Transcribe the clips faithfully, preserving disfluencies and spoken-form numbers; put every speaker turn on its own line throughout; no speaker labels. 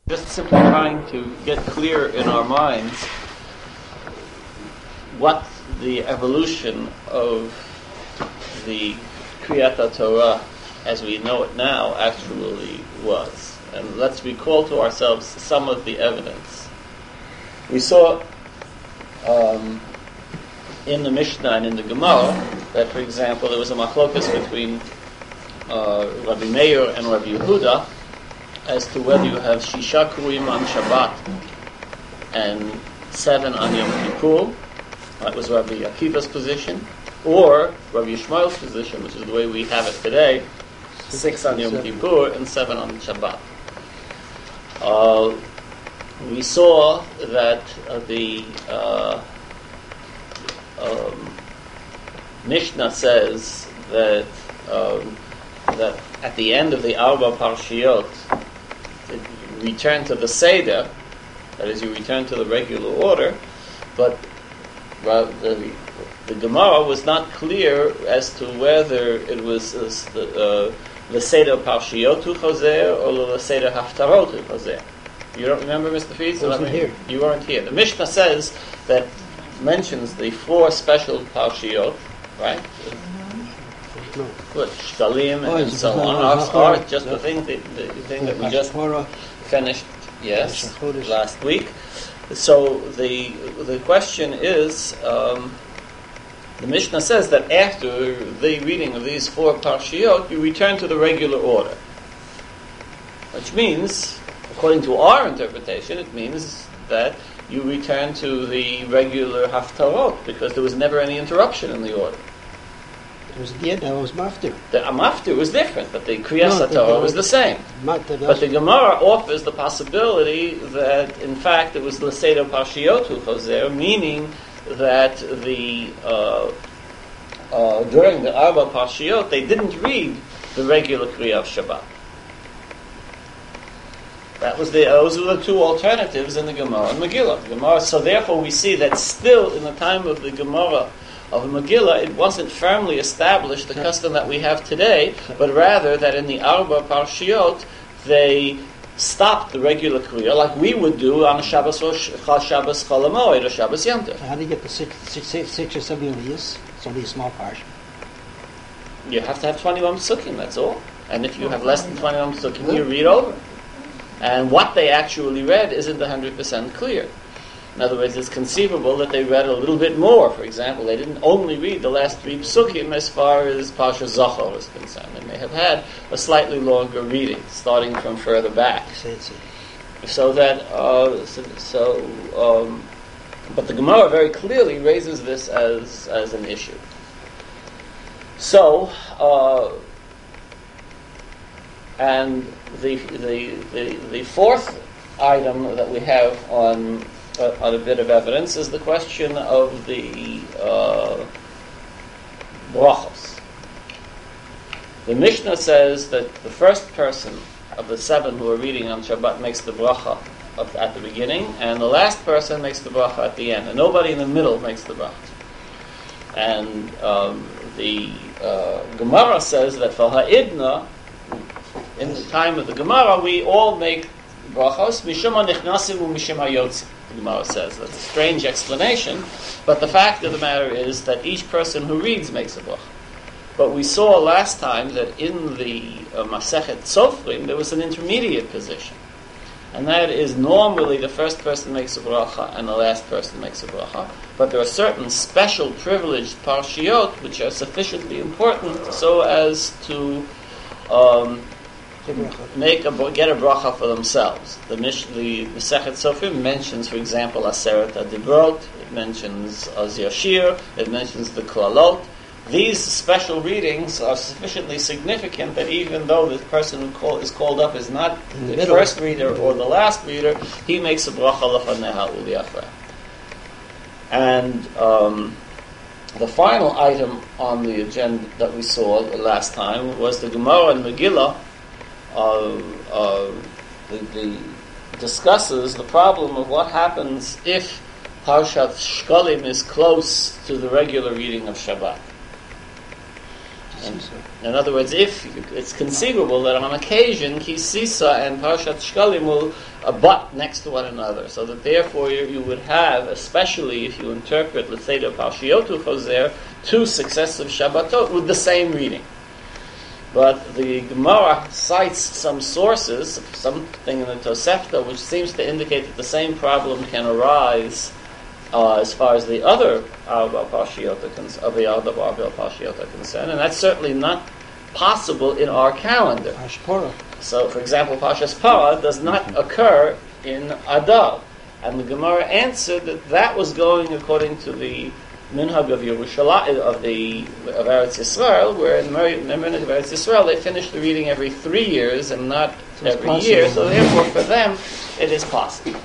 Just simply trying to get clear in our minds what the evolution of the Kriyat Torah as we know it now actually was. And let's recall to ourselves some of the evidence. We saw um, in the Mishnah and in the Gemara that, for example, there was a machlokas between uh, Rabbi Meir and Rabbi Yehuda as to whether you have Shisha Kruim on Shabbat and seven on Yom Kippur. That was Rabbi Akiva's position. Or Rabbi Yishmael's position, which is the way we have it today, six on Yom Kippur and seven on Shabbat. Uh, we saw that uh, the uh, um, Mishnah says that um, that at the end of the Arba Parshiyot, you return to the Seder, that is, you return to the regular order, but well, the, the Gemara was not clear as to whether it was uh, the uh, Seder Parshiyot hu Chazer or the Seder Haftarot hu Chazer. You don't remember, Mister Fies?
I wasn't here.
You weren't here. The Mishnah says that mentions the four special Parshiyot, right?
No.
Good, Shkalim
Oh,
and
it's
so on.
Zachor,
Or
Zachor,
just the
yeah.
thing, the, the thing that we just
Hashpara.
finished, yes,
Chodesh.
last week. So the the question is, um, the Mishnah says that after the reading of these four Parshiyot, you return to the regular order. Which means, according to our interpretation, it means that you return to the regular Haftarot, because there was never any interruption in the order.
It was the end, that was Maftir.
The Amaftir was different, but the Kriyas
No, the-
Torah
the-
was the same.
But the,
But the Gemara offers the possibility that, in fact, it was the Seder Parshiyot hu Chazer, meaning that the uh, uh, during the Arba Parshiyot they didn't read the regular Kriya of Shabbat. That was the those were the two alternatives in the Gemara and Megillah. The Gemara, so therefore, we see that still in the time of the Gemara of the Megillah, it wasn't firmly established, the custom that we have today, but rather that in the Arba Parshiyot, they stopped the regular Kriya, like we would do on a Shabbos or Chal Shabbos Chol HaMoed or Shabbos Yom Tov.
how do you get the six, six, six, six or seven years? It's only a small part.
You have to have twenty-one Psukim, that's all. And if you have less than twenty-one Psukim, you read over. And what they actually read isn't one hundred percent clear. In other words, it's conceivable that they read a little bit more. For example, they didn't only read the last three psukim as far as Parsha Zachor is concerned. They may have had a slightly longer reading, starting from further back. So that, uh, so, so um, but the Gemara very clearly raises this as as an issue. So, uh, and the the the the fourth item that we have on. Uh, on a bit of evidence is the question of the uh, brachos. The Mishnah says that the first person of the seven who are reading on Shabbat makes the bracha of, at the beginning, and the last person makes the bracha at the end, and nobody in the middle makes the bracha. And um, the uh, Gemara says that for ha'idna, in the time of the Gemara, we all make brachos mishum ha'nichnasim u'mishum ha'yotzim. The Gemara says that's a strange explanation, but the fact of the matter is that each person who reads makes a bracha. But we saw last time that in the uh, Masechet Sofrim there was an intermediate position, and that is normally the first person makes a bracha and the last person makes a bracha. But there are certain special privileged parshiyot which are sufficiently important so as to um, make a get a bracha for themselves. The Mish, the Masechet Sofrim mentions, for example, Aseret HaDibrot. It mentions Az Yashir. It mentions the Klalot. These special readings are sufficiently significant that even though the person who call, is called up is not the, the first reader or the last reader, he makes a bracha lefaneha uliachra. And um, the final item on the agenda that we saw last time was the Gemara and Megillah. Uh, uh, the, the discusses the problem of what happens if Parshat Shkalim is close to the regular reading of Shabbat. And in other words, if it's conceivable that on occasion Kisisa and Parshat Shkalim will abut next to one another, so that therefore you, you would have, especially if you interpret, let's say, the Parshiotu Choser, two successive Shabbatot with the same reading. But the Gemara cites some sources, something in the Tosefta, which seems to indicate that the same problem can arise uh, as far as the other Arba Parshiyot of the other Arba Parshiyot are concerned, and that's certainly not possible in our calendar.
Hashpara.
So, for example, Parshas Parah does not occur in Adar, and the Gemara answered that that was going according to the Minhag of Yerushalayim, of the of Eretz Yisrael, where in the Minhag of Eretz Yisrael they finish the reading every three years and not
so
every
possible.
year. So therefore, for them, it is possible.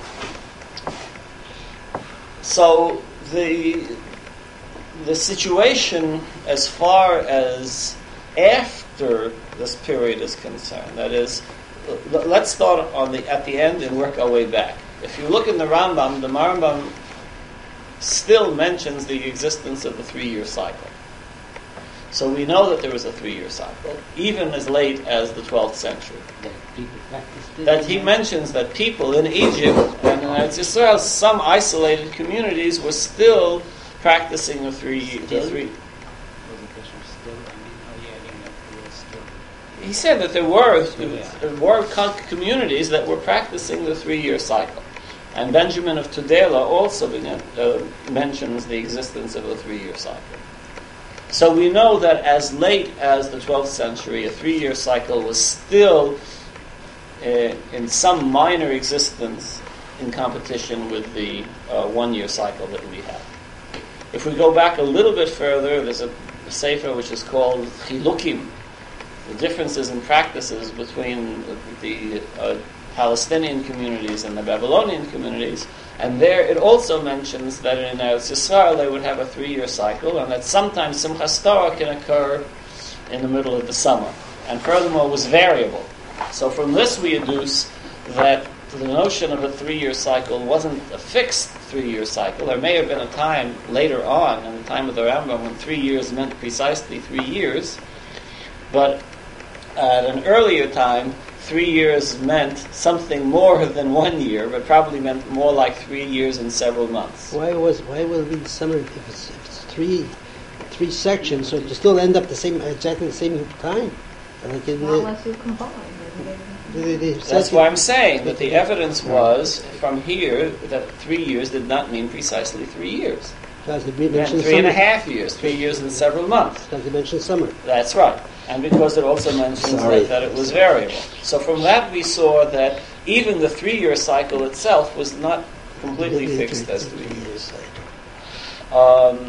So the the situation as far as after this period is concerned, that is, l- let's start on the at the end and work our way back. If you look in the Rambam, the Rambam still mentions the existence of the three-year cycle. So we know that there was a three-year cycle, even as late as the twelfth century. That he mentions that people in Egypt and in Eretz Yisrael, some isolated communities, were still practicing the three. The three. He said that there were there were communities that were practicing the three-year cycle. And Benjamin of Tudela also began, uh, mentions the existence of a three-year cycle. So we know that as late as the twelfth century, a three-year cycle was still uh, in some minor existence in competition with the uh, one-year cycle that we have. If we go back a little bit further, there's a, a sefer which is called Chilukim, the differences in practices between the uh, Palestinian communities and the Babylonian communities, and there it also mentions that in Eretz Yisrael they would have a three-year cycle, and that sometimes Simchas Torah can occur in the middle of the summer, and furthermore was variable. So from this we deduce that the notion of a three-year cycle wasn't a fixed three-year cycle. There may have been a time later on, in the time of the Rambam, when three years meant precisely three years, but at an earlier time, three years meant something more than one year, but probably meant more like three years and several months.
Why was why will it be the summer if it's, if it's three three sections, so you still end up the same exactly the same time? Like in
Not unless you combine.
the, the, the
That's why I'm saying that the evidence was from here that three years did not mean precisely three years.
Because
It
they
meant
mentioned
three and a
summer.
half years, three years and several months.
Because they mentioned summer.
That's right. And because it also mentions
Sorry.
that, that it was variable. So from that we saw that even the three-year cycle itself was not completely fixed as three years. Um,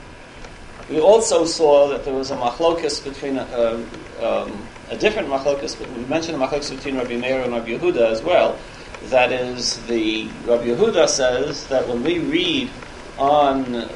we also saw that there was a machlokas between, a, um, a different machlokas, but we mentioned a machlokas between Rabbi Meir and Rabbi Yehuda as well. That is, the Rabbi Yehuda says that when we read on uh,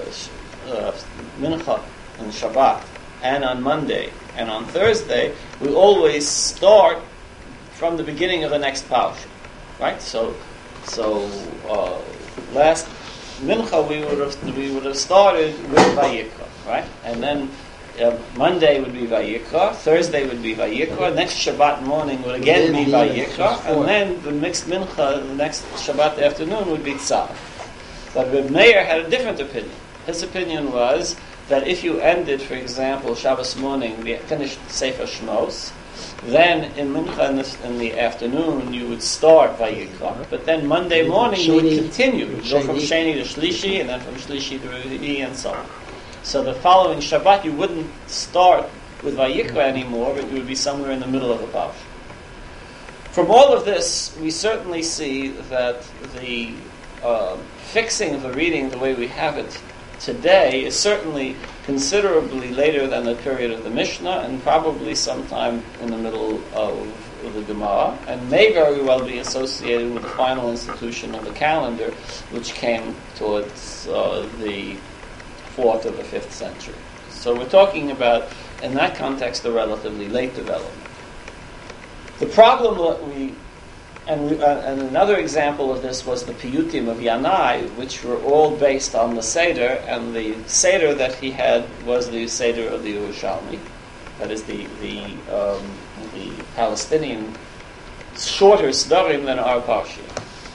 Mincha and Shabbat, and on Monday, and on Thursday, we always start from the beginning of the next parsha, right? So, so uh, last Mincha we would have we would have started with Vayikra, right? And then uh, Monday would be Vayikra, Thursday would be Vayikra, next Shabbat morning would again be Vayikra, and then the next Mincha, the next Shabbat afternoon would be Tzav. But Reb Meir had a different opinion. His opinion was that if you ended, for example, Shabbos morning, we finished Sefer Shmos, then in Mincha in the, in the afternoon you would start Vayikra, but then Monday morning you would continue. You would go from Sheni to Shlishi, and then from Shlishi to Revi'i, and so on. So the following Shabbat you wouldn't start with Vayikra anymore, but you would be somewhere in the middle of a parsha. From all of this, we certainly see that the uh, fixing of the reading the way we have it today is certainly considerably later than the period of the Mishnah, and probably sometime in the middle of, of the Gemara, and may very well be associated with the final institution of the calendar, which came towards uh, the fourth or the fifth century. So we're talking about, in that context, a relatively late development. The problem that we And, we, uh, and another example of this was the Piyutim of Yanai, which were all based on the Seder, and the Seder that he had was the Seder of the Yerushalmi. that is the the um, the Palestinian shorter Sdarim than our Parsha.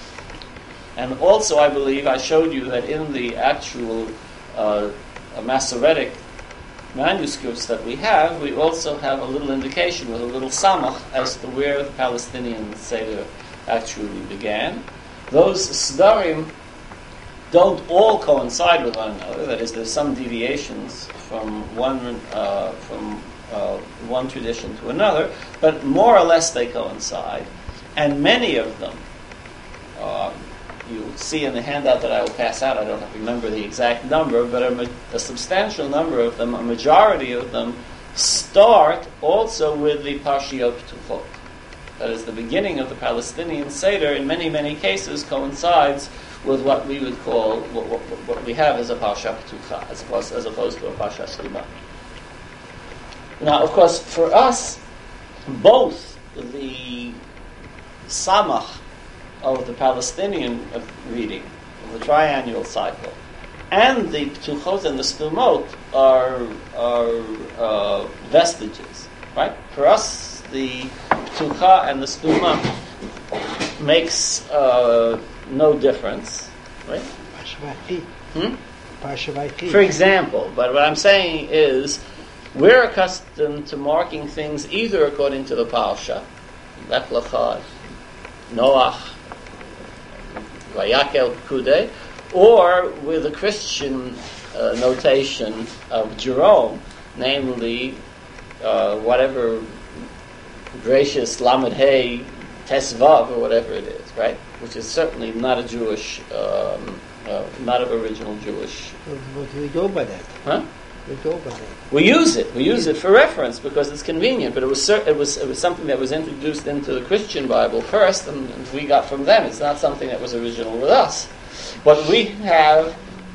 And also, I believe I showed you that in the actual uh, Masoretic manuscripts that we have, we also have a little indication with a little samach as to where the Palestinian Seder actually began. Those Sdarim don't all coincide with one another. That is, there's some deviations from one uh, from uh, one tradition to another, but more or less they coincide. And many of them, uh, you see in the handout that I will pass out, I don't remember the exact number, but a, ma- a substantial number of them, a majority of them, start also with the Parshiot Ptuchot. That is, the beginning of the Palestinian Seder, in many, many cases, coincides with what we would call, what, what, what we have as a Parsha Ptucha, as opposed, as opposed to a Parsha Shliba. Now, of course, for us, both the Samach of the Palestinian reading, of the triannual cycle, and the Ptuchot and the Stumot are, are uh, vestiges, right? For us, the Ptucha and the Stuma makes uh, no difference, right? Hmm? For example, but what I'm saying is, we're accustomed to marking things either according to the Parsha, Lech Lecha, Noach, Vayakel, Pekudei, or with the Christian uh, notation of Jerome, namely uh, whatever gracious Lamed Hey Tesvav or whatever it is, right? Which is certainly not a Jewish, um, uh, not of original Jewish.
What do we go by that?
Huh?
We go by that.
We use it. We use it for reference because it's convenient. But it was cer- it was it was something that was introduced into the Christian Bible first, and, and we got from them. It's not something that was original with us. What we have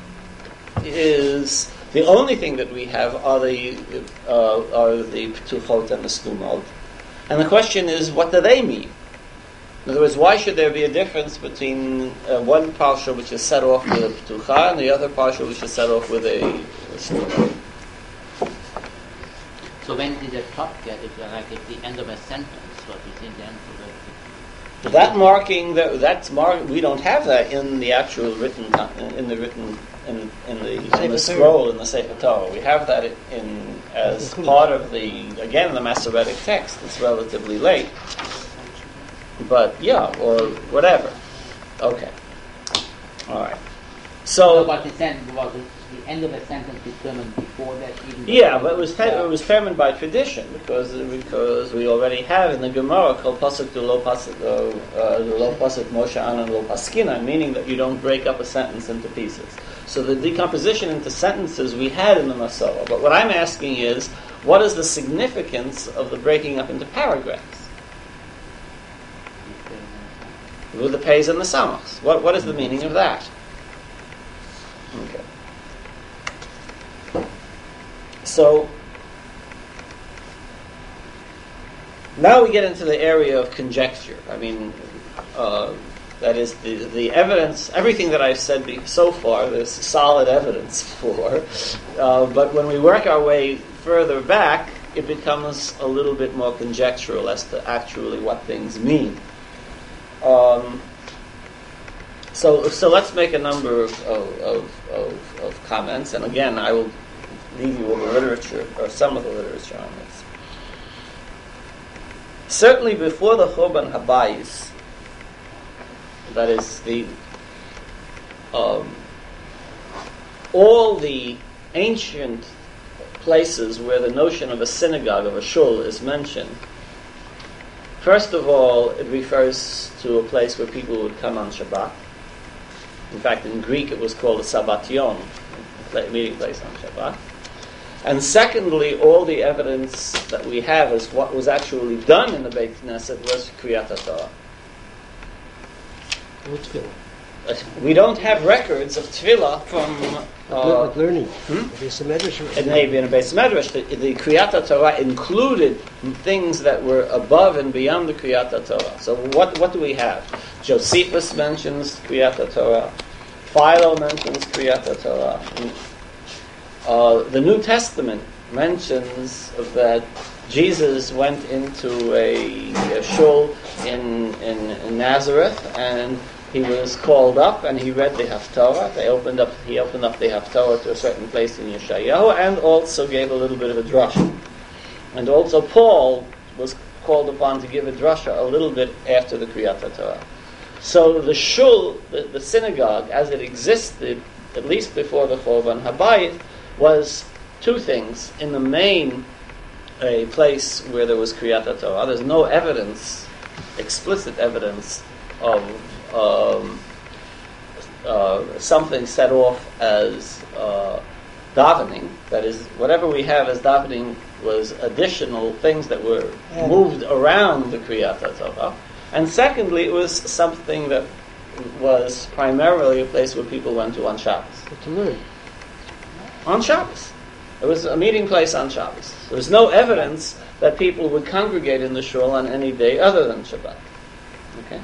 is the only thing that we have are the uh, are the Ptuchot and the Stumot, and the question is, what do they mean? In other words, why should there be a difference between uh, one parsha which is set off with a Ptucha and the other parsha which is set off with a, a Stumot?
So when did the top get it? Like at the end of a sentence, what is in the end of the...
That marking, that, that's mark. We don't have that in the actual written, in the written, in, in the, in the scroll in the Sefer Torah. We have that in as part of the, again, the Masoretic text. It's relatively late, but yeah, or whatever. Okay, all right. So,
what the sentence was the end of a sentence determined before that? Even
yeah, but it was te- it was determined by tradition because because we already have in the Gemara called pasuk to lo pasuk uh, lo pasuk Moshe Anan lo paskina, meaning that you don't break up a sentence into pieces. So the decomposition into sentences we had in the Masorah. But what I'm asking is, what is the significance of the breaking up into paragraphs with the pays and the samachs? What what is the meaning of that? Okay. So now we get into the area of conjecture. I mean, uh, that is the the evidence. Everything that I've said be, so far, there's solid evidence for. Uh, but when we work our way further back, it becomes a little bit more conjectural as to actually what things mean. Um, So, so let's make a number of, of, of, of comments, and again, I will leave you with the literature, or some of the literature on this. Certainly before the Churban Habayis, that is the, um, all the ancient places where the notion of a synagogue, of a shul, is mentioned, first of all, it refers to a place where people would come on Shabbat. In fact, in Greek it was called a Sabbation, a meeting place on Shabbat. And secondly, all the evidence that we have as what was actually done in the Beit Knesset was Kriyat HaTorah. We don't have records of Tefillah from... Uh,
But learning.
Hmm?
It
may be in a Beis Medrash. The, the Kriyat HaTorah included things that were above and beyond the Kriyat HaTorah. So what what do we have? Josephus mentions Kriyat HaTorah. Philo mentions Kriyat HaTorah. Uh, the New Testament mentions that Jesus went into a, a shul in, in, in Nazareth, and he was called up, and he read the Haftarah. They opened up. He opened up the Haftarah to a certain place in Yeshayahu, and also gave a little bit of a drasha. And also Paul was called upon to give a drasha a little bit after the Kriyat HaTorah. So the shul, the, the synagogue, as it existed, at least before the Chorban Habayit, was two things. In the main, a place where there was Kriyat HaTorah. There's no evidence, explicit evidence, of um, uh, something set off as uh, davening. That is, whatever we have as davening was additional things that were yeah. moved around the Kriyat HaTorah. And secondly, it was something that was primarily a place where people went to on Shabbos.
To learn.
On Shabbos. It was a meeting place on Shabbos. There was no evidence that people would congregate in the shul on any day other than Shabbat. Okay?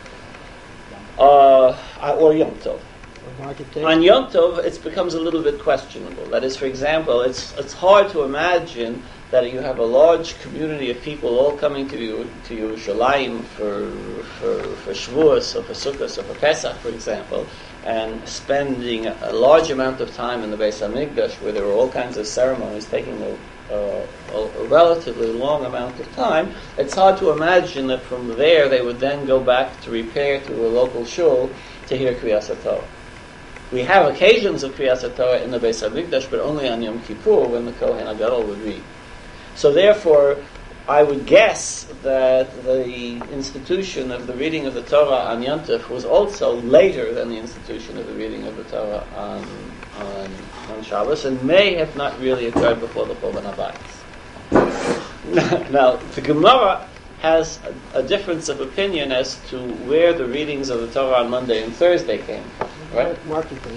Uh, or Yom Tov. On Yom Tov, it becomes a little bit questionable. That is, for example, it's it's hard to imagine that you have a large community of people all coming to you to Yerushalayim for for for Shavuos or for Sukkot or for Pesach, for example, and spending a large amount of time in the Beis Hamikdash, where there were all kinds of ceremonies taking a, uh, a, a relatively long amount of time. It's hard to imagine that from there they would then go back to repair to a local shul to hear Kriyas HaTorah. We have occasions of Kriyas HaTorah in the Beis Hamikdash, but only on Yom Kippur when the Kohen HaGadol would read. So therefore, I would guess that the institution of the reading of the Torah on Yom Tov was also later than the institution of the reading of the Torah on on, on Shabbos, and may have not really occurred before the Chorban Habayis. Now, the Gemara has a, a difference of opinion as to where the readings of the Torah on Monday and Thursday came from. Right?
Markedly.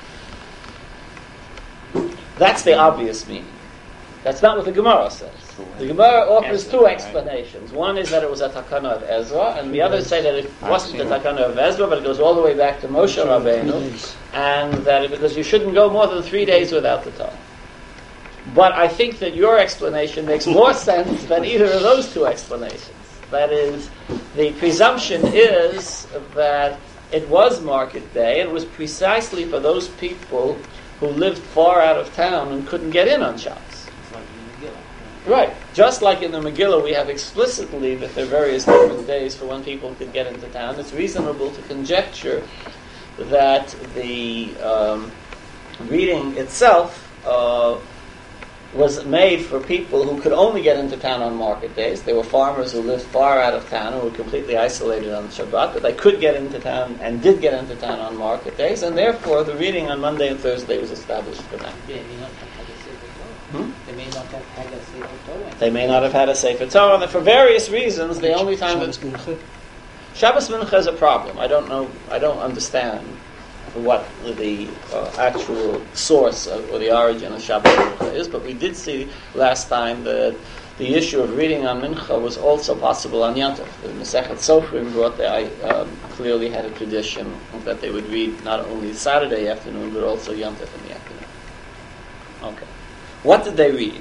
That's the obvious meaning. That's not what the Gemara says. The Gemara offers two explanations. One is that it was a takana of Ezra, and the other say that it wasn't the takana of Ezra, but it goes all the way back to Moshe Rabbeinu, and that it, because you shouldn't go more than three days without the Torah. But I think that your explanation makes more sense than either of those two explanations. That is, the presumption is that it was market day, and it was precisely for those people who lived far out of town and couldn't get in on Shabbos. Right. Just like in the Megillah, we have explicitly that there are various different days for when people could get into town. It's reasonable to conjecture that the um, reading itself uh, was made for people who could only get into town on market days. There were farmers who lived far out of town and were completely isolated on Shabbat, but they could get into town and did get into town on market days, and therefore the reading on Monday and Thursday was established for them. Hmm?
They may not have had a Sefer Torah.
They may not have had a Sefer Torah, and for various reasons, the only time that Shabbos Mincha is a problem. I don't know. I don't understand what the uh, actual source of, or the origin of Shabbos Mincha is, but we did see last time that the issue of reading on Mincha was also possible on Yom Tov. The Masechet Sofrim brought that I um, clearly had a tradition that they would read not only Saturday afternoon, but also Yom Tov in the afternoon. Okay. What did they read?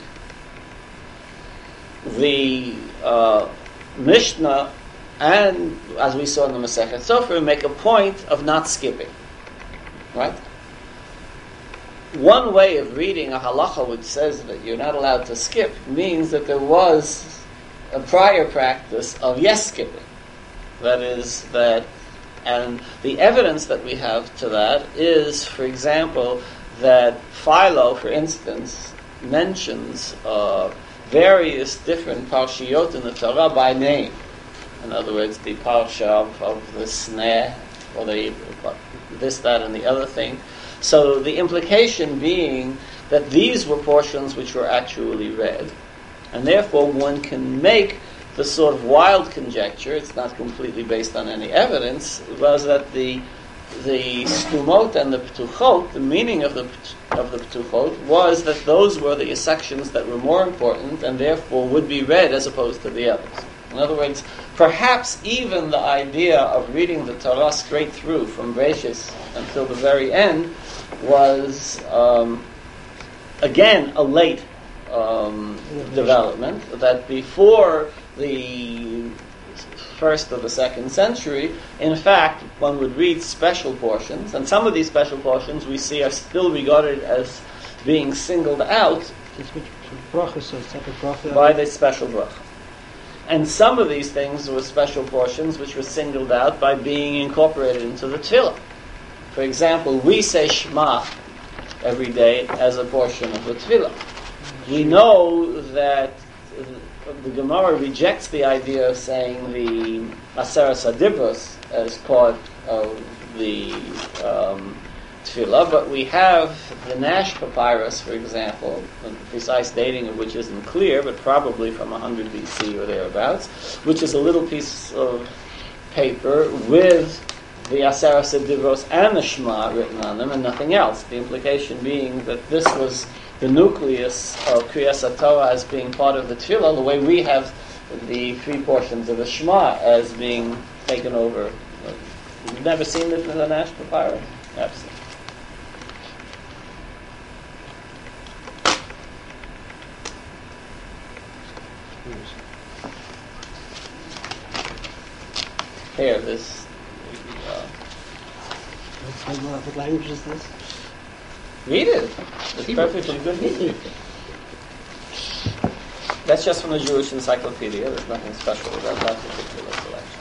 The uh, Mishnah and, as we saw in the Masechet Sofrim, make a point of not skipping. Right? One way of reading a halacha which says that you're not allowed to skip means that there was a prior practice of yes skipping. That is, that, and the evidence that we have to that is, for example, that Philo, for instance, mentions uh, various different parshiyot in the Torah by name. In other words, the parsha of, of the sneh, or the this, that, and the other thing. So the implication being that these were portions which were actually read, and therefore one can make the sort of wild conjecture, it's not completely based on any evidence, was that the the stumot and the ptuchot, the meaning of the of the ptuchot, was that those were the sections that were more important and therefore would be read as opposed to the others. In other words, perhaps even the idea of reading the Torah straight through from Bereshis until the very end was, um, again, a late um,
Innovation.
development, that before the first or the second century, in fact, one would read special portions, and some of these special portions we see are still regarded as being singled out
This which bracha, so separate bracha.
by the special bracha. And some of these things were special portions which were singled out by being incorporated into the tefillah. For example, we say Shema every day as a portion of the tefillah. We know that the Gemara rejects the idea of saying the Aseres Adibros as part of the um, tefillah, but we have the Nash papyrus, for example, the precise dating of which isn't clear, but probably from one hundred B C or thereabouts, which is a little piece of paper with the Aseres Adibros and the Shema written on them and nothing else. The implication being that this was the nucleus of Kriyas HaTorah as being part of the tefillah, the way we have the three portions of the Shema as being taken over. You've never seen it in the Nash papyrus? Absolutely. Here, this. Uh,
What, what language is this?
read it. It's perfectly good. Read. That's just from the Jewish Encyclopedia. There's nothing special about that particular selection.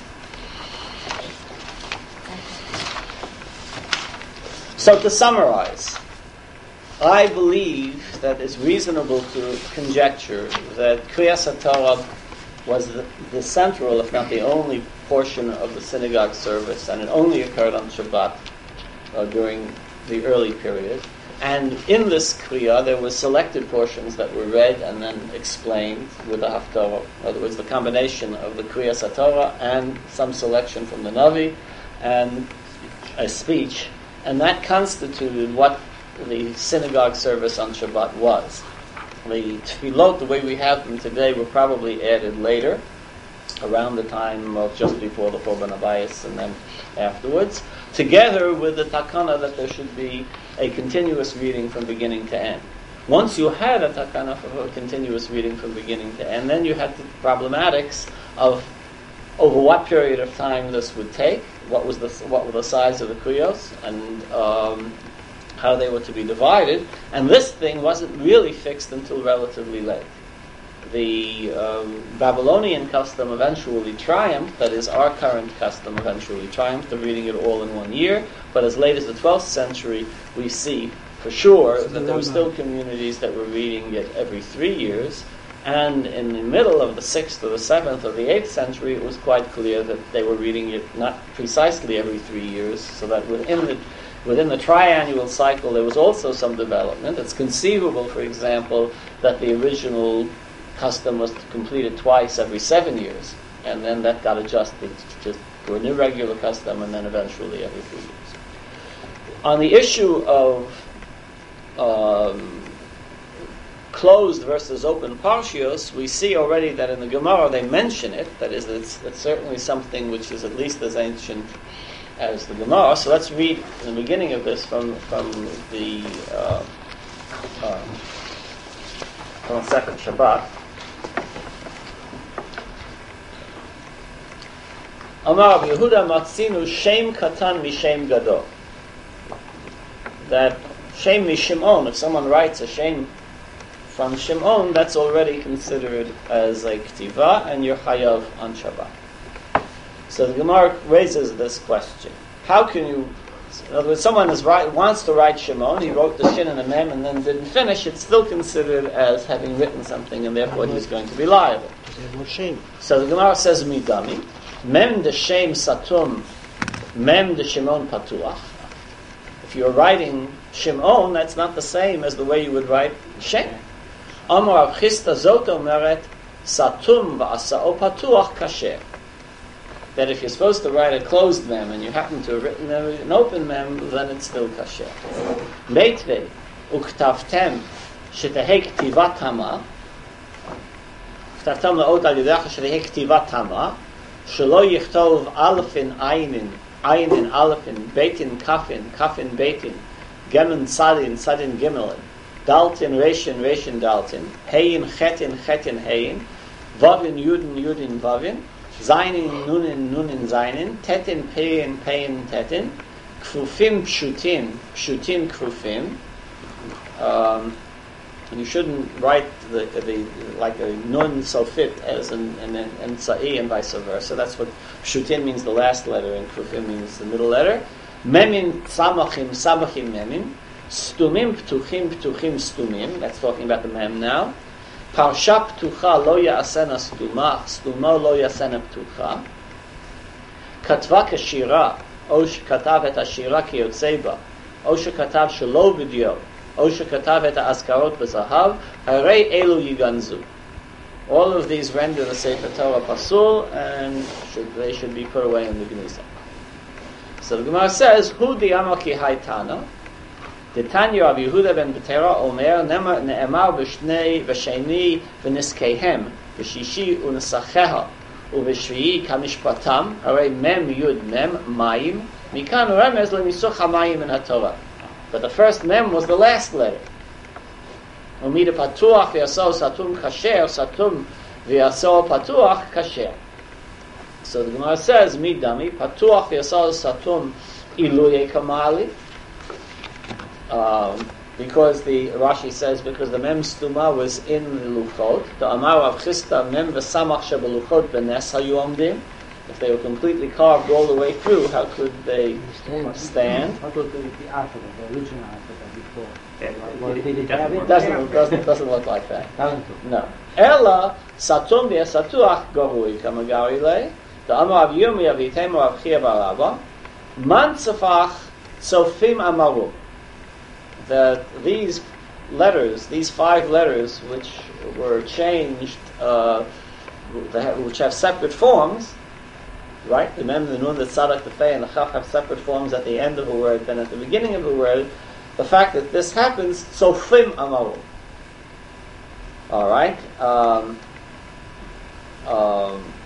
So to summarize, I believe that it's reasonable to conjecture that Kriyas HaTorah was the, the central, if not the only, portion of the synagogue service, and it only occurred on Shabbat uh, during the early period. And in this Kriya, there were selected portions that were read and then explained with the Haftarah. In other words, the combination of the Kriyas HaTorah and some selection from the Navi and a speech. And that constituted what the synagogue service on Shabbat was. The tefillot, the way we have them today, were probably added later, around the time of just before the Churban Abayis and then afterwards, together with the takana that there should be a continuous reading from beginning to end. Once you had a takana for a continuous reading from beginning to end, then you had the problematics of over what period of time this would take, what was the what were the size of the kriyos, and um, how they were to be divided. And this thing wasn't really fixed until relatively late. The um, Babylonian custom eventually triumphed, that is, our current custom eventually triumphed, of reading it all in one year, but as late as the twelfth century, we see for sure that there were still communities that were reading it every three years, and in the middle of the sixth or the seventh or the eighth century, it was quite clear that they were reading it not precisely every three years, so that within the Within the triannual cycle, there was also some development. It's conceivable, for example, that the original custom was to complete it twice every seven years, and then that got adjusted to, to an irregular custom, and then eventually every three years. On the issue of um, closed versus open parshios, we see already that in the Gemara they mention it. That is, it's, it's certainly something which is at least as ancient as the Gemara. So let's read in the beginning of this from from the uh, um, from the second Shabbat. Amar Yehuda Matzinu Shem Katan Mishem Gadol. That Shem Mishimon, if someone writes a Shem from Shimon, that's already considered as a Ktiva, and you're Chayav on Shabbat. So the Gemara raises this question: how can you? In other words, someone is write, wants to write Shimon. He wrote the Shin and the Mem and then didn't finish. It's still considered as having written something, and therefore he's going to be liable. So the Gemara says Midami Mem de Shem Satum Mem de Shimon Patuach. If you're writing Shimon, that's not the same as the way you would write Shem. Amar Rav Chisda Zot Omeret Satum va'asao Patuach Kasher. That if you're supposed to write a closed mem and you happen to have written an open mem, then it's still kasher. Meitvei uktavtem shetehek ktivat hama uktavtem laot al yedecha shetehek ktivat hama shelo yichtov alefin ayinin ayinin alefin beitin kafin kafin beitin gemen tzadin tzadin gimelin Daltin, Reshin, Reshin, Daltin, Hein, Chetin, Chetin, Hein, Vavin, Yudin, Yudin, Vavin, Zainin, Nunin, Nunin, Zainin, Tetin, Pein, Pein, Tetin, Kfufim, Pshutin, Pshutin, Kfufim. Um, you shouldn't write the, the like a Nun Sofit as an and and Sa'i and vice versa. That's what Pshutin means, the last letter, and Kfufim means the middle letter. Memin, Samachim, Samachim, Memin. Stumim, Ptuchim, Ptuchim, Stumim. That's talking about the Mem now. Parsha Ptucha lo ya'asena Stuma, Stuma lo ya'asena Ptucha. Katva kashira, o shekatav et ashira ki yotzei ba, o shekatav shelo b'dio, o shekatav et ha'azkarot b'zahav, harei elu yiganzu. All of these render the Sefer Torah pasul, and should, they should be put away in the Geniza. So the Gemara says, Hu di'amar ki haitana, the Tanya of Yehuda ben Betera Omer ne'emar v'shnei v'sheni v'niskehem v'shishi u'nesacheha u'v'shvi'i kamishpatam harei mem yud mem mayim mikan remez le'misuch hamayim in HaTorah. But the first mem was the last letter. Umida patuach v'yasol satum kasher satum v'yasol patuach kasher. So the Gemara says, midami patuach v'yasol satum iluye kamali. Um, because the Rashi says because the mem stuma was in the luchot, the amar of chista mem v'samach shebeluchot benes hayu omdim. If they were completely carved all the way through, how could they stand? stand?
What was the, the alphabet, the original alphabet before?
It, it, it doesn't, doesn't, doesn't, doesn't look like that.
Doesn't.
No. Ella satum v'yasatuach gorui kamagari le. The amar of Yirmi of Yitema of Chia baraba. Man tzafach sofim amaru. That these letters, these five letters, which were changed, uh, which have separate forms, right? The mem, the nun, the tzadak, the fei, and the chaf have separate forms at the end of a word than at the beginning of a word. The fact that this happens, sofim amaru. All right. Um, um,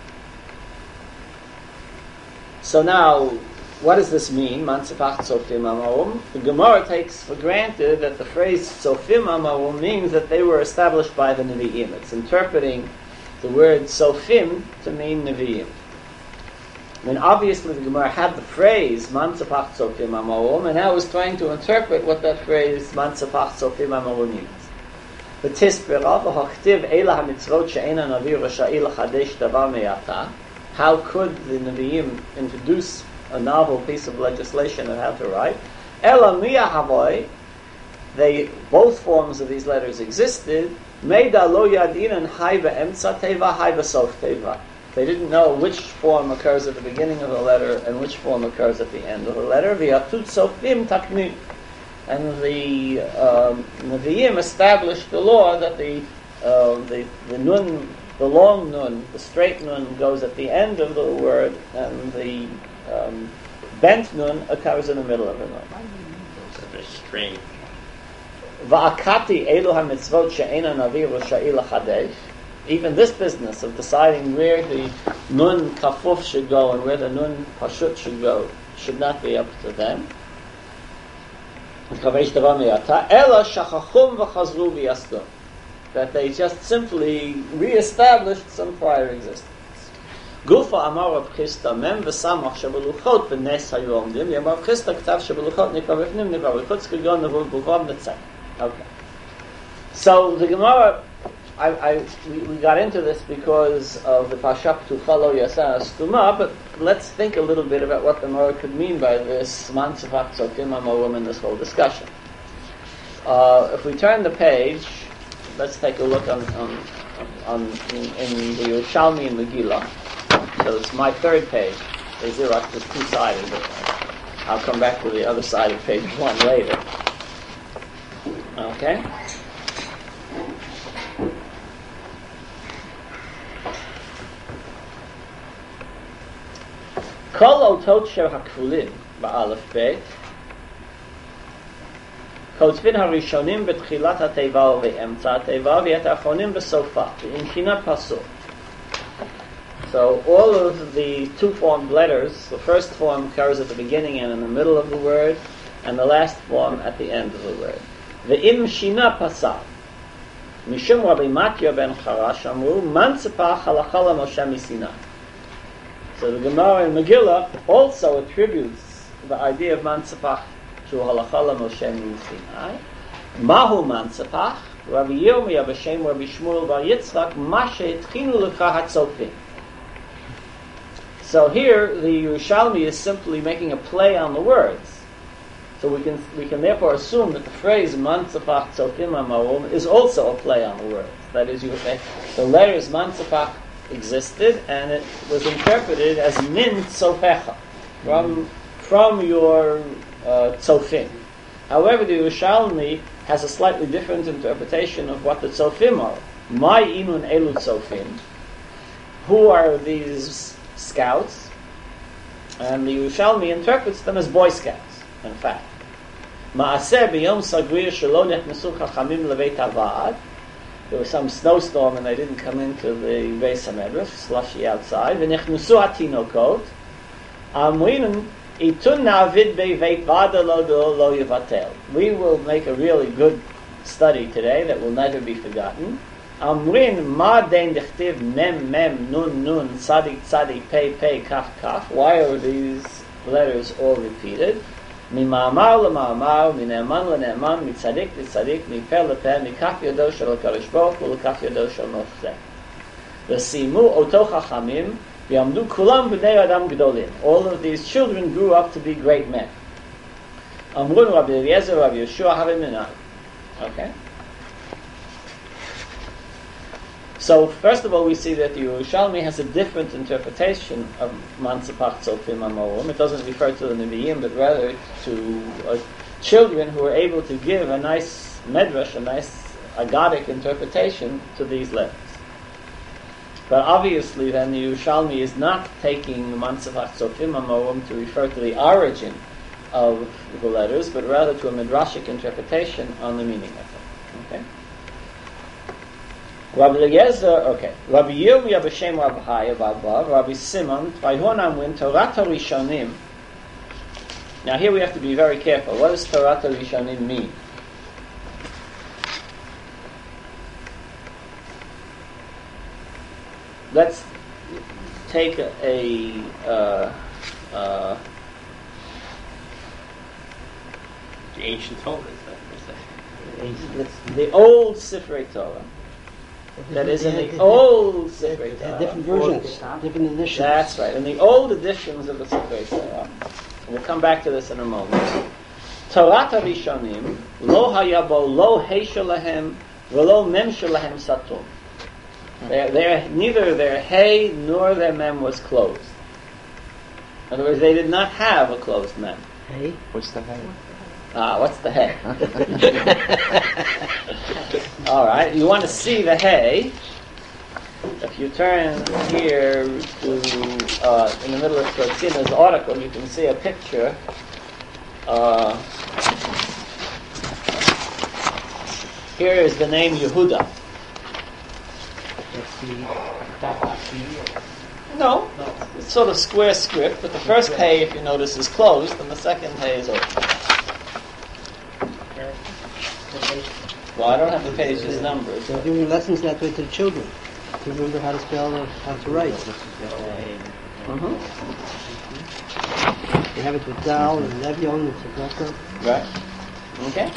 so now. What does this mean? Man tzafach sofim amarum. The Gemara takes for granted that the phrase sofim amarum means that they were established by the Nevi'im. It's interpreting the word sofim to mean Nevi'im. I mean, obviously the Gemara had the phrase man tzafach sofim amarum, and now is trying to interpret what that phrase man tzafach sofim amarum means. V'tisbera v'hachtiv eila hamitzvot she'ena navi rasha'i l'chadesh davar me'ata. How could the Nevi'im introduce a novel piece of legislation on how to write? Ela miya havoy, they, both forms of these letters existed. Meida lo yadinan hay be'emtza teva, hay be'sof teva. They didn't know which form occurs at the beginning of the letter and which form occurs at the end of the letter. V'yatut sofim taknim. And the um, Nevi'im established the law that the uh, the the nun, the long nun, the straight nun goes at the end of the word, and the Um, bent nun occurs in the middle of the nun.
That's very strange.
Va'akati elu hamitzvot she'ena navi rasha'i l'chadesh. Even this business of deciding where the nun kafuf should go and where the nun pashut should go should not be up to them. Ela shachachum v'chazru v'yasdum. That they just simply re-established some prior existence. Gufa amar Rav Chisda mem v'samach shebeluchot b'nes hayu omdim yamar Rav Chisda k'tav shebeluchot nikra v'fnim nikra v'chutz k'gon nevu b'vav netzach. Okay. So the Gemara, I, I we, we got into this because of the Parsha Ptucha lo yasena stuma, but let's think a little bit about what the Gemara could mean by this man tzafach sofim amarum in this whole discussion. Uh, if we turn the page, let's take a look on on, on in, in the Yerushalmi and Megillah. So it's my third page. The Xerox is two-sided, but I'll come back to the other side of page one later. Okay? Kol otot sher hakfulin ba'alef beit kotfin harishonim betchilat hateva ve'emtza hateva ve'et achonim besofa ve'inchina pasul. So all of the two-formed letters, the first form occurs at the beginning and in the middle of the word, and the last form at the end of the word. Ve'im shina pasal. Mishum Rabbi Matya ben Charash amru, man tzepach halacha Moshe misinai. So the Gemara in Megillah also attributes the idea of man tzepach to halacha Moshe misinai. Mahu man tzepach? Rabbi Yirmiyah b'shem Rabbi Shmuel bar Yitzchak, mashe etchinu lecha hatzofim. So here the Yerushalmi is simply making a play on the words. So we can we can therefore assume that the phrase man tzepach tzofim hamarom is also a play on the words. That is, you would say the letters man tzepach existed and it was interpreted as min tzofecha, from from your uh, tzofim. However, the Yerushalmi has a slightly different interpretation of what the tzofim are. My inun elu tzofim. Who are these scouts? And the Yerushalmi interprets them as Boy Scouts, in fact. Ma'aseh b'yom sagrir shelo nechnesu chachamim leveit havad. There was some snowstorm and they didn't come into the Beis HaMedrash, slushy outside. V'nechnesu hatinokot. Amrinin itun na'avid beveit vada lo lo yivatel. We will make a really good study today that will never be forgotten. Amrin ma den dechtiv mem mem nun nun tzadik tzadik pei pei kaf kaf. Why are these letters all repeated? Mi ma'amar le'ma'amar, mi ne'eman le'ne'eman, mi tzadik le'tzadik, mi per le'per, mi kaf yodo shel HaKadosh Baruch Hu le'kaf yodo shel Moshe. V'simu oto chachamim, v'yamdu kulam b'nei adam gdolim. All of these children grew up to be great men. Amrun Rabbi Eliezer, Rabbi Yeshua, Havi Minai. Okay? So, first of all, we see that the Yerushalmi has a different interpretation of man tzepach tzofim hamorim. It doesn't refer to the Nevi'im, but rather to uh, children who are able to give a nice medrash, a nice agadic interpretation to these letters. But obviously, then, the Yerushalmi is not taking man tzepach tzofim hamorim to refer to the origin of the letters, but rather to a midrashic interpretation on the meaning of them. Okay? Rabbi Eliezer, okay. Rabbi Yirmiyah b'shem Rabbi Chaya B'Abbav, Rabbi Simon, Vayhonam win Torah Rishonim. Now here we have to be very careful. What does Torah Rishonim mean? Let's take a, a uh, uh,
The ancient Torah, is that what you're saying?
the old Sifrei Torah. That is in the old Sifrei Torah.
Different versions, different editions.
That's right. In the old editions of the Sifrei Torah, we'll come back to this in a moment. Torah Rishonim lo hayabo lo heishel lahem v'lo mem shelahem satum. Their, their, neither their hay nor their mem was closed. In other words, they did not have a closed mem.
Hey?
What's the hay?
Ah, what's the hay? All right, you want to see the hay. If you turn here to, uh, in the middle of Tzina's article, you can see a picture. Uh, here is the name Yehuda. No, it's sort of square script, but the first hay, if you notice, is closed, and the second hay is open. Well, I don't have the pages numbered.
They're doing lessons that way to the children, to remember how to spell and how to write.
Mm-hmm.
They have it with Dal and Levion and Tzedakah.
Right. Okay.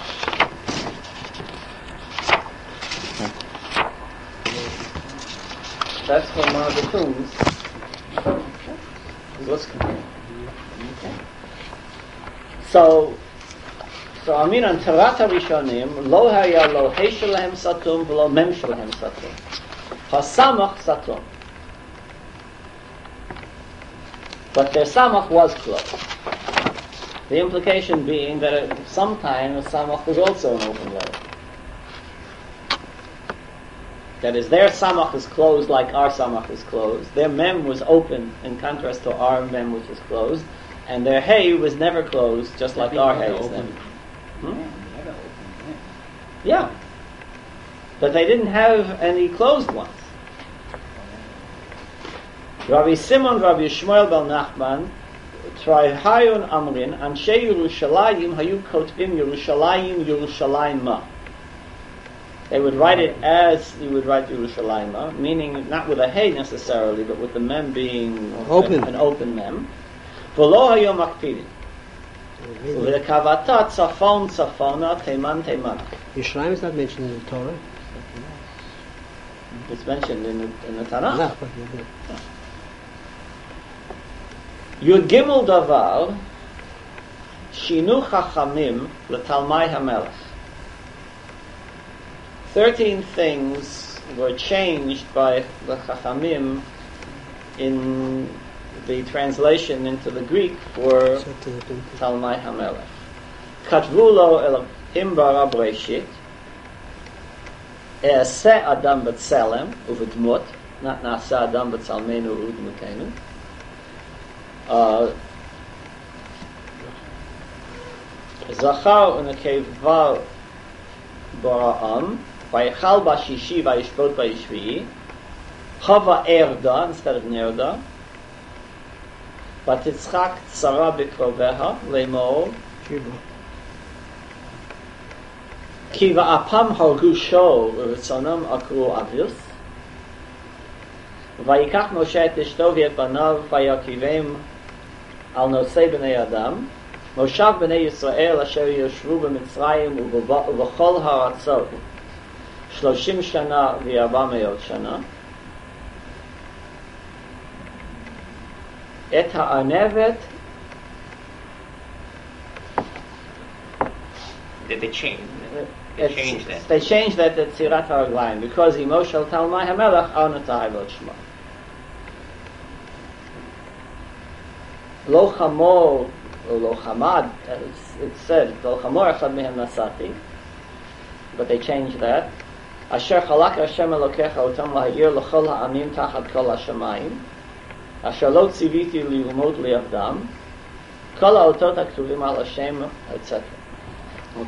That's from one of the tombs. Let's continue. Okay. So, so I mean on Torah Rishonim, lo haya lo he shelahem satum v'lo mem shelahem satum. Hasamach satum. But their samach was closed. The implication being that at some time the samach was also an open letter. That is, their samach is closed like our samach is closed. Their mem was open in contrast to our mem, which is closed. And their hay was never closed, just like our hay is never. Hmm? Yeah. But they didn't have any closed ones. Rabbi Simon, Rabbi Shmuel Bel Nachman, try Hayun Amrin, Anshe Yerushalayim Hayu Kotvim Yerushalayim Yerushalayim. They would write it as you would write Yerushalayim, meaning not with a hey necessarily, but with the mem being
Open.
an open mem. V'lo Hayu Makpidin. V'lekavata Tzafon Tzafona Teiman Teiman.
Yerushalayim is not mentioned in the Torah.
It's mentioned in the, in the Tanakh.
No, but
Yud Gimel Davar Shinu Chachamim L'Talmai HaMelech. Thirteen things were changed by the Chachamim in the translation into the Greek for Talmai HaMelech. Katvulo Elohim bara Breshit Easeh Adam B'Tselem U'V'Dmut, not Nasa Adam B'Tzalmenu U'Dmutenu. Uh, Zachar u'Nekeva Bara'am Vayichal B'Shishi Vayishbot B'Yishvi'i Chava Erda instead of Nerda Vatitzchak Tzara B'Kroveha Le'mor Ki Va'apam Hargu Sho U'Ritzonam Akru Avius Vayikach Moshe et Ishto V'et Banav Vayakivem Al Nosei B'nei Adam Moshav B'nei Yisrael Asher Yoshvu B'Mitzrayim U'V'chol Ha'atzot Shloshim Shana V'Arba Me'ot Shana Et Ha'anevet.
Did they change? They
It's-
changed that.
They changed that to Tzirat HaRaglayim because Emoshel Talmai HaMelech Arnatah V'Ot Shema. Lo Chamor or Lo Chamad, it's, it said Lo Chamor Echad Mehem Nasati, but they changed that. Asher Chalak Hashem Elokecha Otam Lahayir L'Chol Ha'amim Tachat Kol HaShamayim Asher Lo Tziviti Li'umot Li'avdam Kol Ha'otot HaKtuvim Al Hashem, et cetera. Okay.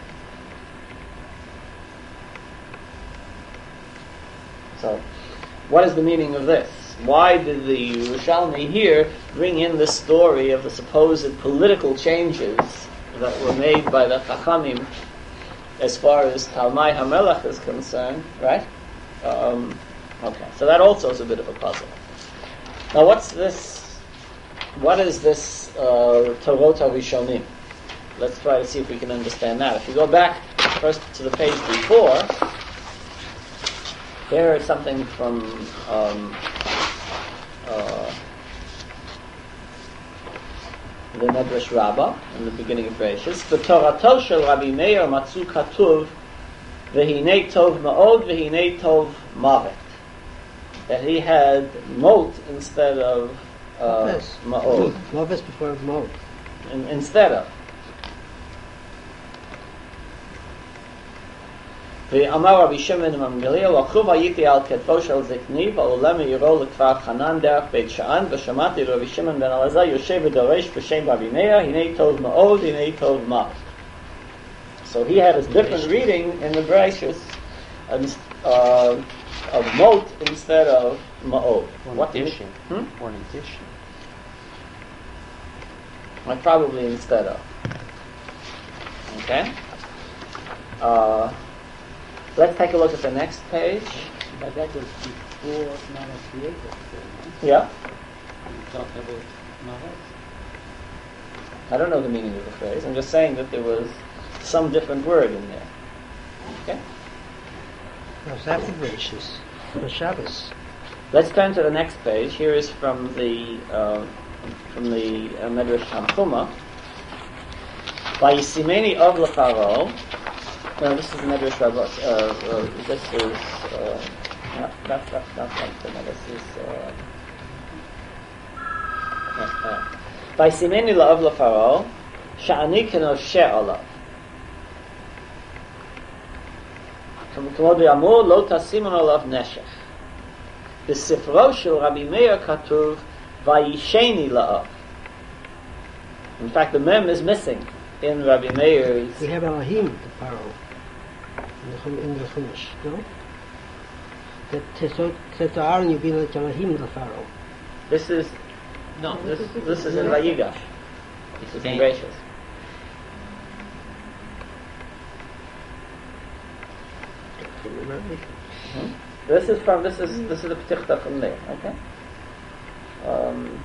So, what is the meaning of this? Why did the Yerushalmi here bring in the story of the supposed political changes that were made by the Chachamim as far as Talmai HaMelech is concerned, right? Um, okay, so that also is a bit of a puzzle. Now, what's this? What is this uh, Torot HaRishonim? Let's try to see if we can understand that. If you go back first to the page before, here is something from um, uh, the Medrash Rabbah in the beginning of Bereshis. V'torato shel Rabbi Meir matzu katuv v'hinei tov ma'od v'hinei tov mavet. That he had mot instead of uh, ma'od.
Moves before Mo.
In, instead of. ואמר רבי שמעון בן גמליאל, לקחו והייתי על כתפו של זקני ועולה מעירו לכפר חנן דרך בית שאן, ושמעתי רבי שמעון בן אלעזר יושב ודורש בשם רבי מאיר, הנה טוב מאוד, הנה טוב מוות. So he had his different reading in the Bereshis uh, of mot instead of ma'od.
What addition?
Hmm?
Or an addition.
Like probably instead of. Okay? Uh, let's take a look at the next page.
But that was before man was created. So, no?
Yeah?
You talk about Mahat.
I don't know the meaning of the phrase. I'm just saying that there was some different word in there. Okay?
That was after Bereshis, for Shabbos.
Let's turn to the next page. Here is from the uh, from the uh, Medrash Tanchuma. Vayisimeni of Lefaro. No, this is Medrash Rabbah. Uh, uh, this is uh, not that's not not Tanchuma. This is uh, uh, Vayisimeni of Lefaro. Sha'ani kenoshe olav. כמו באמור, לא תשימו עליו נשך. בספרו של רבי מאיר כתוב, וישני לאב. In fact, the mem is missing in Rabbi Meir's.
We have Elohim, the Pharaoh, in the, Chum- in the Chumash, no? That says to Aaron, you be like Elohim, the Pharaoh.
This is
No, this
This is in Vayigash.
is
This is in
Cain.
Bereshis. Hmm? This is from this is this is the Petichta from there. Okay. Um,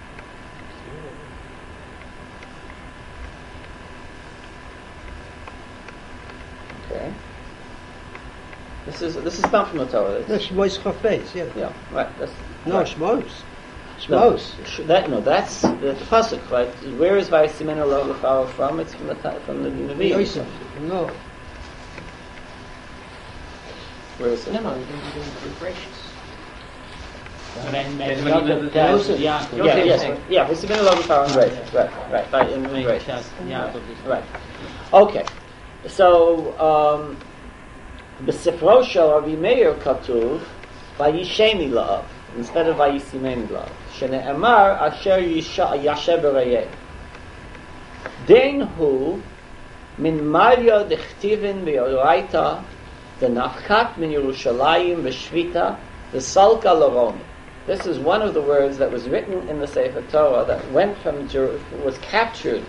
okay. This is this is not from the Torah.
No,
It's,
Shmois Chafetz, yeah.
yeah, right. That's,
No,
right.
Shmos.
No,
Shmos.
sh- that no, that's the pasuk, right? Where is Vayisimenu lo l'Pharaoh from? It's from the ti- from the Nevi'im.
Yosef. No.
Where is it?
No, no, you're going to be gracious.
When, when
When
Jacob
he was-
tells
Joseph.
Yaakov,
Yeah,
Yosef
yes,
saying.
yeah. Vayisimenu lo l'Pharaoh in Bereshis. Right, right, right. In
when he
Bereshis.
tells Yaakov this-
Right. Okay. So, um, בספרו של רבי מאיר כתוב, וישני לאב, instead of וישימני לאב, שנאמר, אשר ישב ברעיי. דין הוא, מן מריה דכתיבן באורייתא, דנחת מן ירושלים בשביתה, וסלקה לרומי. This is one of the words that was written in the Sefer Torah that went from Jer- was captured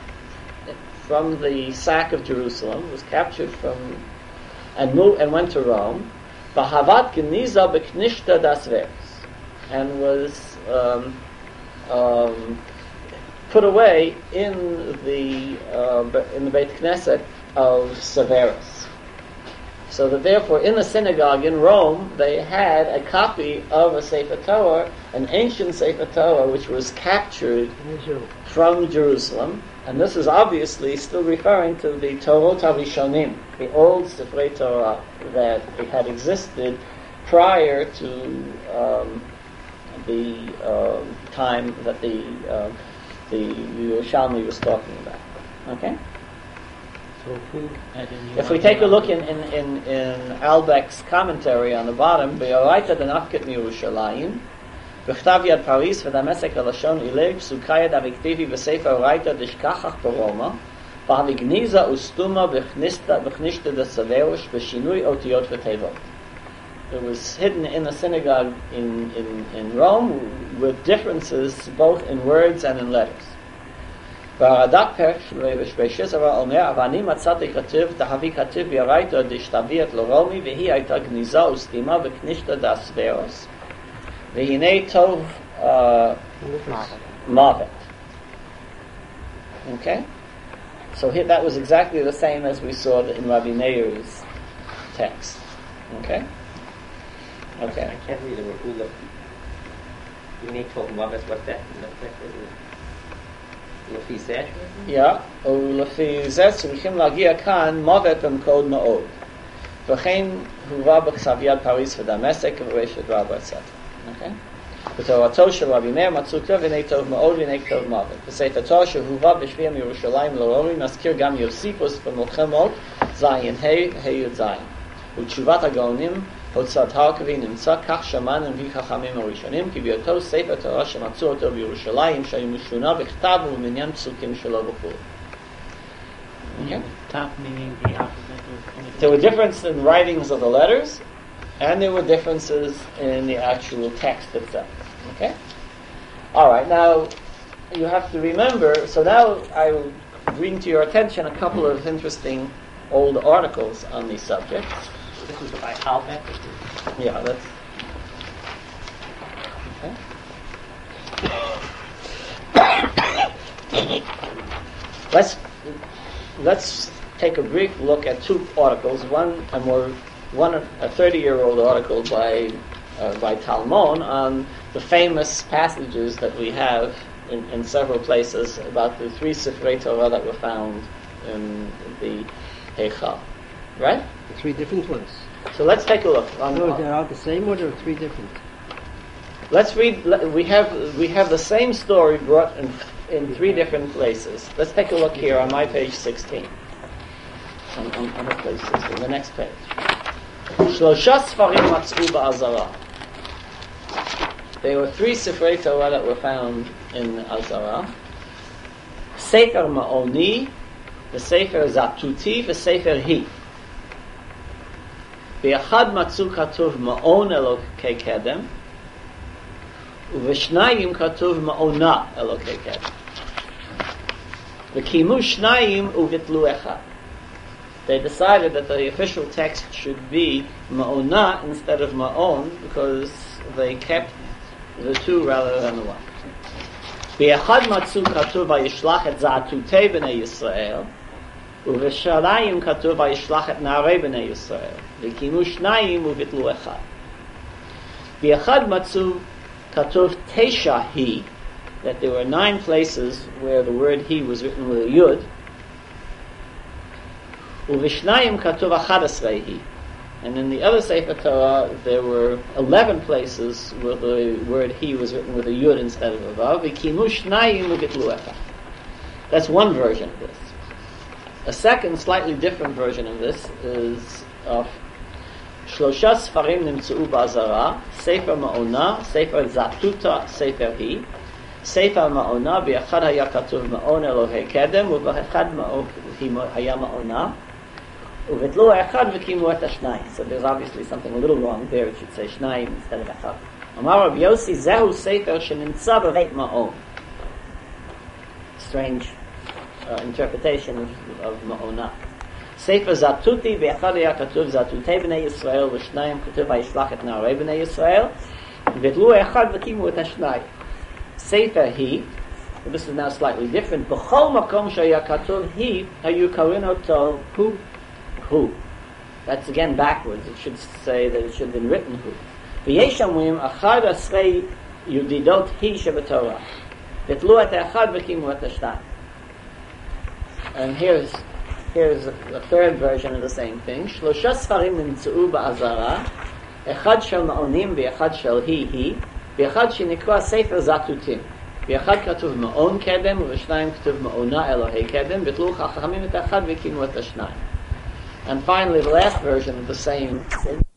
from the sack of Jerusalem, was captured from and moved and went to Rome. Bahavat geniza beknishta das Veres, and was um, um, put away in the uh, in the Beit Knesset of Severus. So that therefore, in the synagogue in Rome, they had a copy of a Sefer Torah, an ancient Sefer Torah, which was captured from Jerusalem. And this is obviously still referring to the Torot HaRishonim, the old Sifrei Torah that had existed prior to um, the uh, time that the uh, the Yerushalmi was talking about. Okay.
So who?
and then you
If we
want
take a
to-
look in in in, in Albeck's commentary on the bottom, Be'oraita denafket miYerushalayim. בכתב יד פריס ודמשק הלשון אילי פסוקי יד אביקטיבי בספר אורייתא דשכחך ברומא והגניזה וסתומה בכנישתא דסברוש בשינוי אותיות ותיבות. It was hidden in the synagogue in, in, in Rome with differences both in words and in letters. והרד"ק פרק בשבע אומר, ואני מצאתי כתוב, תהווי כתוב באורייתא דשתביעת לרומי, והיא הייתה גניזה וסתימה בכנישתא דסברוש. והנה טוב uh, Mavet. Okay? So here, that was exactly the same as we saw in Rabbi Meir's text. Okay? Okay.
I can't read the word Ula. You need to about what's that? לפי זה?
Yeah, ולפי זה צריכים להגיע כאן מוות במקוד מאוד. וכן הובא בכתב יד פריס ודמשק וברשת רבה et cetera. Okay? בתורתו של רבי מאיר מצאו כתוב הנה טוב מאוד והנה כתוב מוות. בספר תורה שהובא בשביע מירושלים לרורי מזכיר גם יוסיפוס במלחמות זין ה' ה' י' ז'. ותשובת הגאונים הוצאת הרכבי נמצא כך שמענו מפי חכמים הראשונים כי בהיותו ספר תורה שמצאו אותו בירושלים שהיא משונה בכתב ובמניין פסוקים שלו וכו'. Okay?
Top meaning the alphabet of
There were differences in writings of the letters, and there were differences in the actual text itself. Okay? Alright, now you have to remember, so now I will bring to your attention a couple of interesting old articles on these subjects.
This is by Albeck.
Yeah, that's... Okay. Let's let's take a brief look at two articles. One a more one a thirty-year-old article by uh, by Talmon on the famous passages that we have in, in several places about the three Sifrei Torah that were found in the Heichal. Right?
The three different ones.
So let's take a look. On,
No, they're all the same or they're three different?
Let's read. le- We have we have the same story brought in in three different places. Let's take a look here on my page sixteen. On, on, on the page sixteen, the next page. Shlosha Sfarim Matzvu Ba'azara. There were three Sifrei Torah that were found in Azara. Sefer Ma'oni, the Sefer Zatuti, the Sefer Hi. באחד מצאו כתוב מעון אלוקי קדם, Uveshnayim katuv ma'ona Elokei Kedem. V'kimu shnayim uvitlu echad. They decided that the official text should be ma'ona instead of ma'on because they kept the two rather than the one. V'echad matzu katuv vayishlach et za'atutei b'nei Yisrael uv'shalayim katuv vayishlach et na'arei b'nei Yisrael v'kimu shnayim uvitlu echad. V'echad matzu katuv teisha hi, that there were nine places where the word he was written with a yud. Uvishnayim katuv achadasrei hi, and in the other Sefer Torah there were eleven places where the word he was written with a yud instead of a vav. V'kimu shnayim uvitlu echad. That's one version of this. A second, slightly different version of this is of Shlosha Sfarim nimtzeu ba'azara, Sefer Ma'ona, Sefer Zatuta, Sefer Hi. Sefer Ma'ona, bi'achad haya katuv Ma'on Elokei Kedem, u'b'echad Ma'on haya Ma'ona, u'vitlu echad v'kimu et hashnayim. So there's obviously something a little wrong there. It should say shnayim instead of echad. Amar Rav Yossi, zehu sefer shenimtza b'veit Ma'on. Strange uh, interpretation of, of Ma'ona. Sefer Zatuti, bi'achad haya katuv Zatutei b'nei Yisrael, v'shnayim katuv vayishlach et na'arei b'nei Yisrael, u'vitlu echad v'kimu et hashnayim. Sefer Hi, this is now slightly different. B'chol makom shaya katuv Hi, hayu karin oto Hu, Hu. That's again backwards. It should say that it should have been written Hu. V'yesh amrim achad asrei yudidot Hi shebetorah. V'tlu et echad v'kimu et hashnayim. And here's here's a, a third version of the same thing. Shlosha sfarim nimtzeu ba'azara, echad shel ma'onim v'echad shel Hi Hi. V'echad shenikra Sefer Zatutim. V'echad katuv Ma'on Kedem, u'v'shnayim katuv Ma'ona Elokei Kedem, v'tlu chachamim et echad v'kimu et hashnayim. And finally, the last version of the same